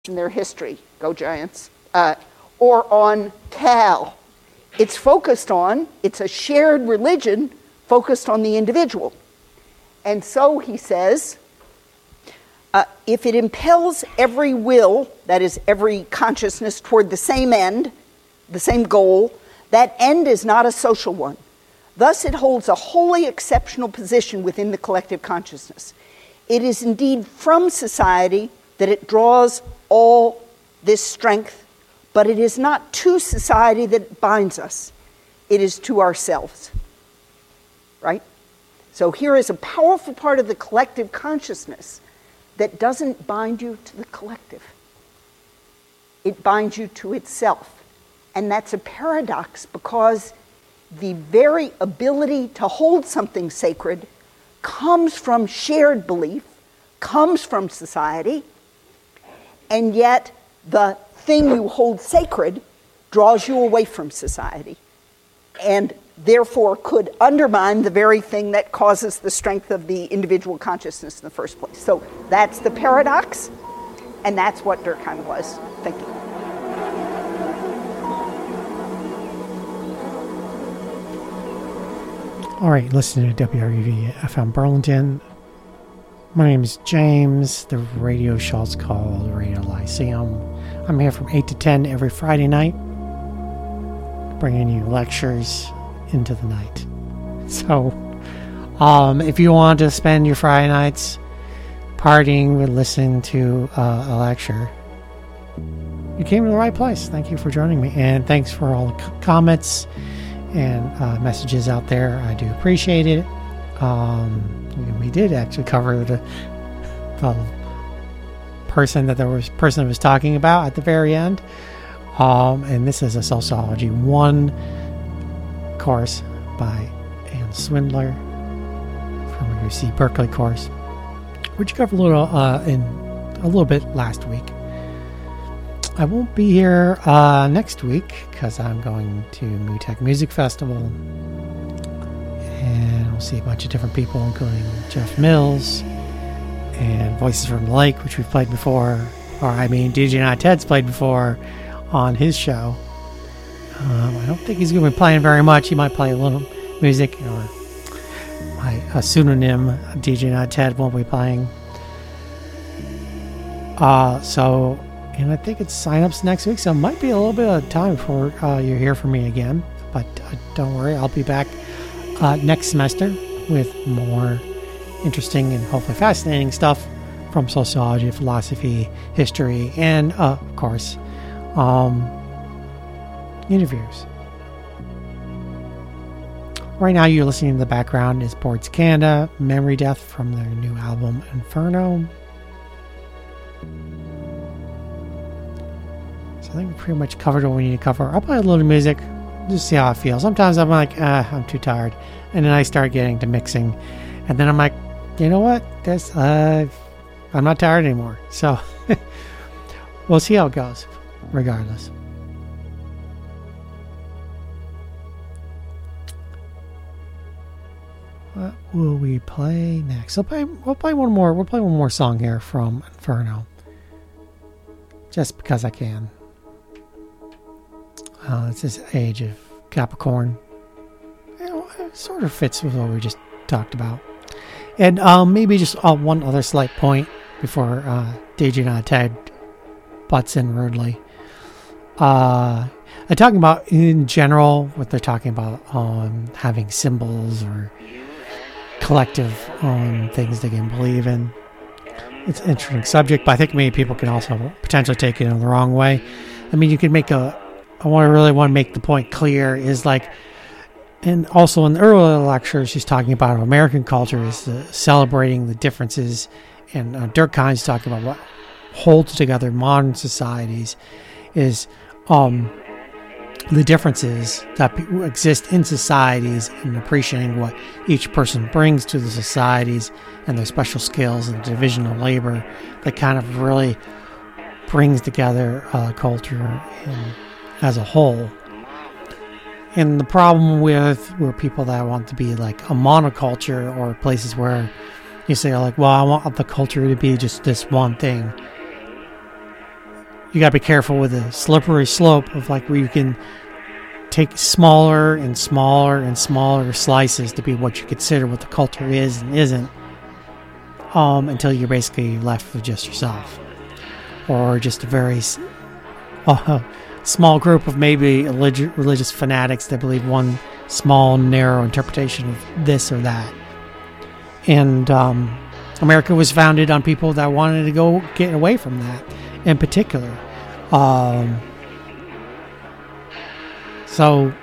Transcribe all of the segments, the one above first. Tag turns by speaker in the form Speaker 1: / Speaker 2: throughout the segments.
Speaker 1: in their history, go Giants, or on Cal. It's a shared religion focused on the individual. And so he says, if it impels every will, that is every consciousness, toward the same end, the same goal, that end is not a social one. Thus it holds a wholly exceptional position within the collective consciousness. It is indeed from society that it draws all this strength, but it is not to society that binds us. It is to ourselves. Right? So here is a powerful part of the collective consciousness that doesn't bind you to the collective. It binds you to itself. And that's a paradox, because the very ability to hold something sacred comes from shared belief, comes from society, and yet the thing you hold sacred draws you away from society, and therefore could undermine the very thing that causes the strength of the individual consciousness in the first place. So that's the paradox, and that's what Durkheim was thinking.
Speaker 2: All right, listening to WRUV FM Burlington. My name is James. The radio show's called Radio Lyceum. I'm here from 8 to 10 every Friday night, bringing you lectures into the night. So, if you want to spend your Friday nights partying with listening to a lecture, you came to the right place. Thank you for joining me, and thanks for all the comments and messages out there. I do appreciate it. We did actually cover the person that was talking about at the very end. And this is a Sociology 1 course by Ann Swindler from a UC Berkeley course, which covered a little bit last week. I won't be here next week because I'm going to MUTEC Music Festival, and we'll see a bunch of different people, including Jeff Mills and Voices from the Lake, which we've played before, DJ Not Ted's played before on his show. I don't think he's going to be playing very much. He might play a little music, or my pseudonym DJ Not Ted won't be playing. And I think it's sign-ups next week, so it might be a little bit of time before you hear from me again. But don't worry, I'll be back next semester with more interesting and hopefully fascinating stuff from sociology, philosophy, history, and, of course, interviews. Right now, you're listening to the background is Boards Canada, Memory Death from their new album, Inferno. I think we pretty much covered what we need to cover. I'll play a little music, just see how I feel. Sometimes I'm like, I'm too tired. And then I start getting to mixing. And then I'm like, you know what? I'm not tired anymore. So we'll see how it goes, regardless. What will we play next? We'll play one more. We'll play one more song here from Inferno, just because I can. It's this Age of Capricorn. It sort of fits with what we just talked about. And maybe just one other slight point before DJ Not Ted butts in rudely. I'm talking about, in general, what they're talking about, having symbols or collective things they can believe in. It's an interesting subject, but I think maybe people can also potentially take it in the wrong way. I mean, you could make I really want to make the point clear is like, and also in the earlier lecture, she's talking about American culture is celebrating the differences, and Durkheim's talking about what holds together modern societies is the differences that exist in societies, and appreciating what each person brings to the societies and their special skills and division of labor that kind of really brings together culture as a whole. And the problem with people that want to be like a monoculture, or places where you say like, well, I want the culture to be just this one thing, you got to be careful with the slippery slope of like where you can take smaller and smaller and smaller slices to be what you consider what the culture is and isn't, until you're basically left with just yourself, or just a very small group of maybe religious fanatics that believe one small, narrow interpretation of this or that. And America was founded on people that wanted to go get away from that in particular. So,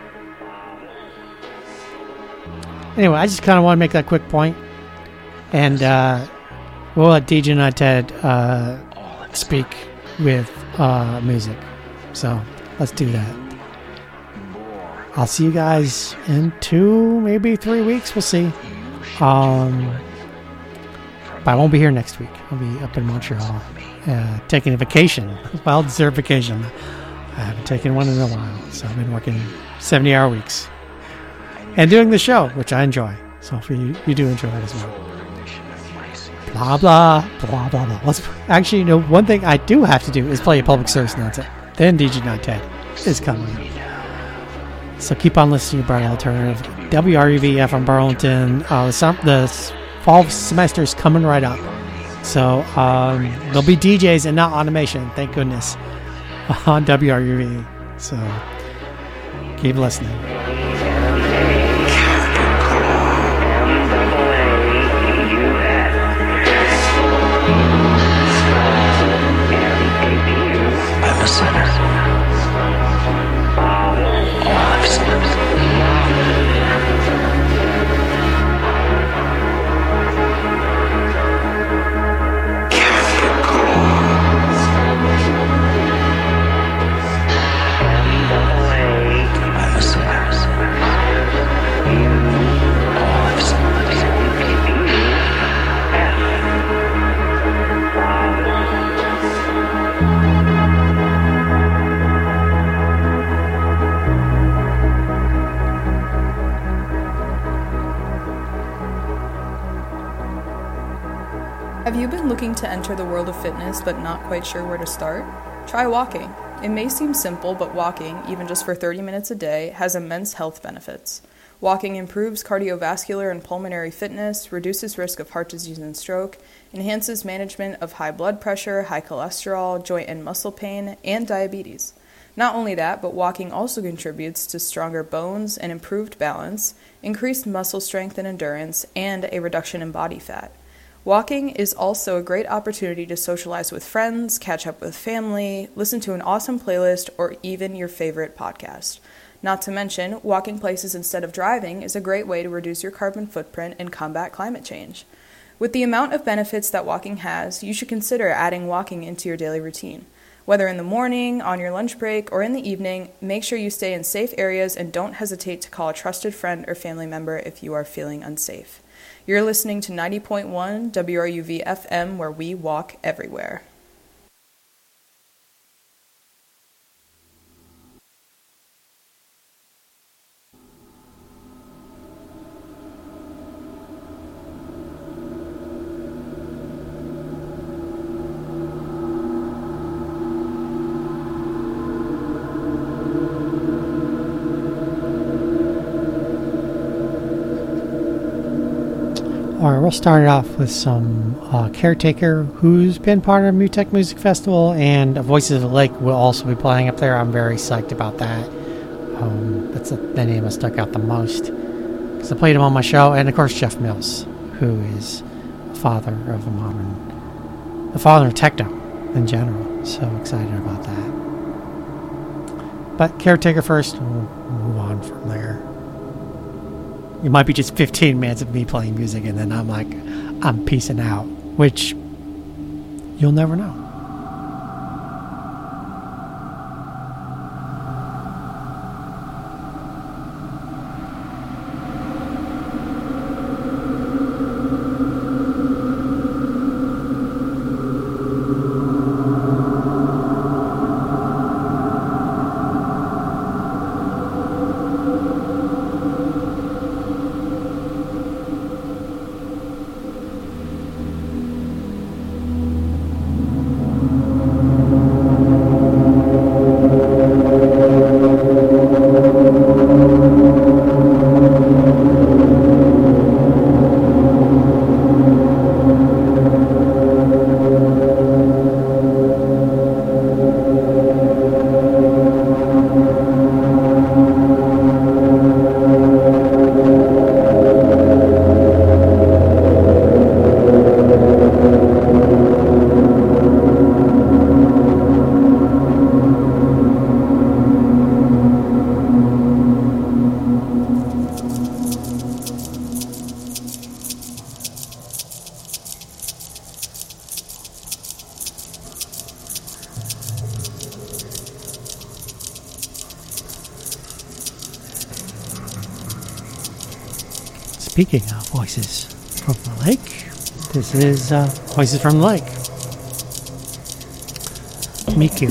Speaker 2: anyway, I just kind of want to make that quick point. And we'll let DJ and Ted speak with music. So, let's do that. I'll see you guys in 2, maybe 3 weeks. We'll see. But I won't be here next week. I'll be up in Montreal taking a vacation. Well-deserved vacation. I haven't taken one in a while. So I've been working 70-hour weeks. And doing the show, which I enjoy. So hopefully you do enjoy it as well. Blah, blah, blah, blah, blah. Actually, one thing I do have to do is play a public service announcement. Then DJ Not Ted is coming. So keep on listening to Bright Alternative. WRUV FM Burlington. The fall semester is coming right up. So there'll be DJs and not automation, thank goodness, on WRUV. So keep listening.
Speaker 3: I'm a sinner. All I've sinned.
Speaker 4: Have you been looking to enter the world of fitness but not quite sure where to start? Try walking. It may seem simple, but walking, even just for 30 minutes a day, has immense health benefits. Walking improves cardiovascular and pulmonary fitness, reduces risk of heart disease and stroke, enhances management of high blood pressure, high cholesterol, joint and muscle pain, and diabetes. Not only that, but walking also contributes to stronger bones and improved balance, increased muscle strength and endurance, and a reduction in body fat. Walking is also a great opportunity to socialize with friends, catch up with family, listen to an awesome playlist, or even your favorite podcast. Not to mention, walking places instead of driving is a great way to reduce your carbon footprint and combat climate change. With the amount of benefits that walking has, you should consider adding walking into your daily routine. Whether in the morning, on your lunch break, or in the evening, make sure you stay in safe areas and don't hesitate to call a trusted friend or family member if you are feeling unsafe. You're listening to 90.1 WRUV FM, where we walk everywhere.
Speaker 2: Alright, we'll start it off with some Caretaker, who's been part of Mutech Music Festival, and Voices of the Lake will also be playing up there. I'm very psyched about that. That's the name that stuck out the most, because I played him on my show. And of course Jeff Mills, who is the father of the father of techno in general. So excited about that. But Caretaker first, and we'll move on from there. It might be just 15 minutes of me playing music, and then I'm peacing out, which you'll never know. Speaking of Voices from the Lake, this is Voices from the Lake. Miku.